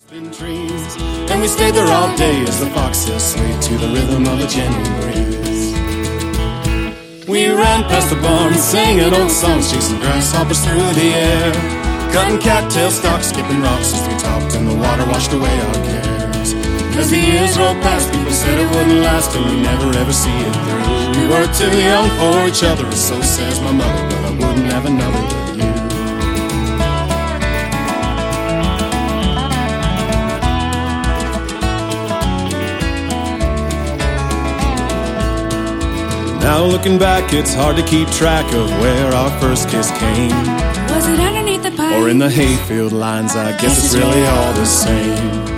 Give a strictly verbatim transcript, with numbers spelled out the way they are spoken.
Trees, and we stayed there all day as the foxtail swayed to the rhythm of a gentle breeze. We ran past the barn, singing old songs, chasing grasshoppers through the air, cutting cattail stalks, skipping rocks as we topped, and the water washed away our cares. As the years rolled past, people said it wouldn't last, and we never ever see it through. We were too young for each other, so says my mother, but I wouldn't have another but you. Now looking back, it's hard to keep track of where our first kiss came. Was it underneath the pine? Or in the hayfield lines, I guess it's really all the same.